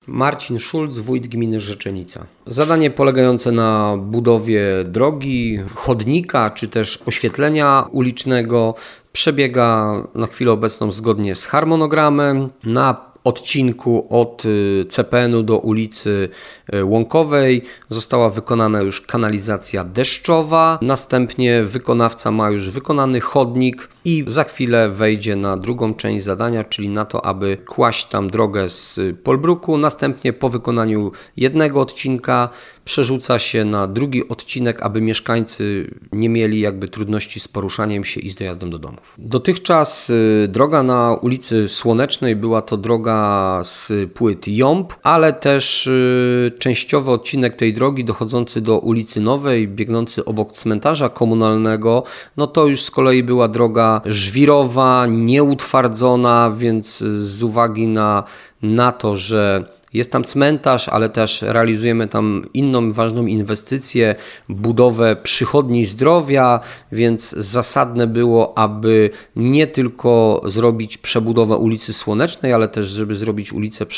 Marcin Szulc, wójt gminy Rzeczenica. Zadanie polegające na budowie drogi, chodnika czy też oświetlenia ulicznego przebiega na chwilę obecną zgodnie z harmonogramem. Na odcinku od CPN-u do ulicy Łąkowej została wykonana już kanalizacja deszczowa. Następnie wykonawca ma już wykonany chodnik i za chwilę wejdzie na drugą część zadania, czyli na to, aby kłaść tam drogę z polbruku. Następnie po wykonaniu jednego odcinka przerzuca się na drugi odcinek, aby mieszkańcy nie mieli trudności z poruszaniem się i z dojazdem do domów. Dotychczas droga na ulicy Słonecznej była to droga z płyt JOMP, ale też częściowy odcinek tej drogi dochodzący do ulicy Nowej, biegnący obok cmentarza komunalnego, no to już z kolei była droga żwirowa, nieutwardzona, więc z uwagi na to, że jest tam cmentarz, ale też realizujemy tam inną ważną inwestycję, budowę przychodni zdrowia, więc zasadne było, aby nie tylko zrobić przebudowę ulicy Słonecznej, ale też żeby zrobić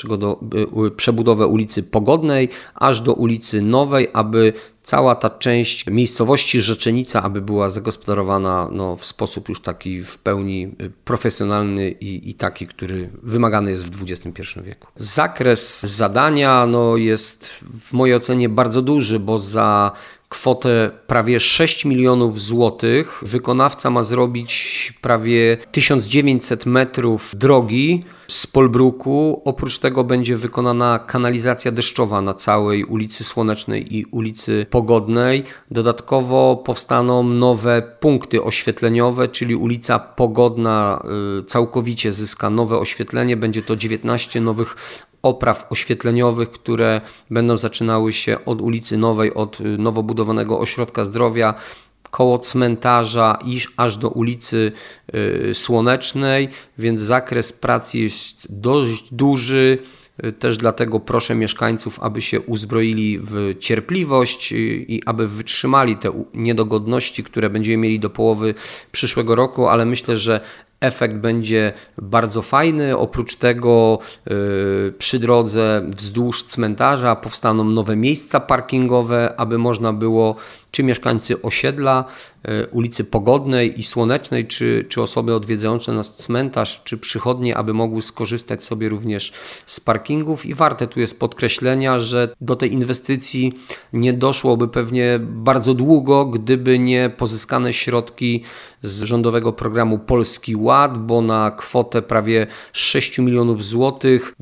przebudowę ulicy Pogodnej, aż do ulicy Nowej, aby cała ta część miejscowości Rzeczenica, aby była zagospodarowana w sposób już taki w pełni profesjonalny i taki, który wymagany jest w XXI wieku. Zakres zadania jest w mojej ocenie bardzo duży, bo za kwotę prawie 6 milionów złotych wykonawca ma zrobić prawie 1900 metrów drogi z polbruku. Oprócz tego będzie wykonana kanalizacja deszczowa na całej ulicy Słonecznej i ulicy Pogodnej. Dodatkowo powstaną nowe punkty oświetleniowe, czyli ulica Pogodna całkowicie zyska nowe oświetlenie. Będzie to 19 nowych opraw oświetleniowych, które będą zaczynały się od ulicy Nowej, od nowo budowanego ośrodka zdrowia, koło cmentarza aż do ulicy Słonecznej, więc zakres pracy jest dość duży. Też dlatego proszę mieszkańców, aby się uzbroili w cierpliwość i aby wytrzymali te niedogodności, które będziemy mieli do połowy przyszłego roku, ale myślę, że efekt będzie bardzo fajny. Oprócz tego przy drodze wzdłuż cmentarza powstaną nowe miejsca parkingowe, aby można było, czy mieszkańcy osiedla, ulicy Pogodnej i Słonecznej, czy osoby odwiedzające nas cmentarz, czy przychodnie, aby mogły skorzystać sobie również z parkingów. I warte tu jest podkreślenia, że do tej inwestycji nie doszłoby pewnie bardzo długo, gdyby nie pozyskane środki z rządowego programu Polski Ład, bo na kwotę prawie 6 milionów złotych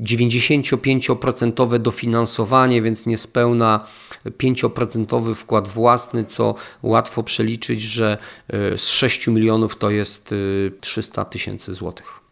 95% dofinansowanie, więc niespełna 5% wkład własny, co łatwo przeliczyć, że z 6 milionów to jest 300 000 złotych.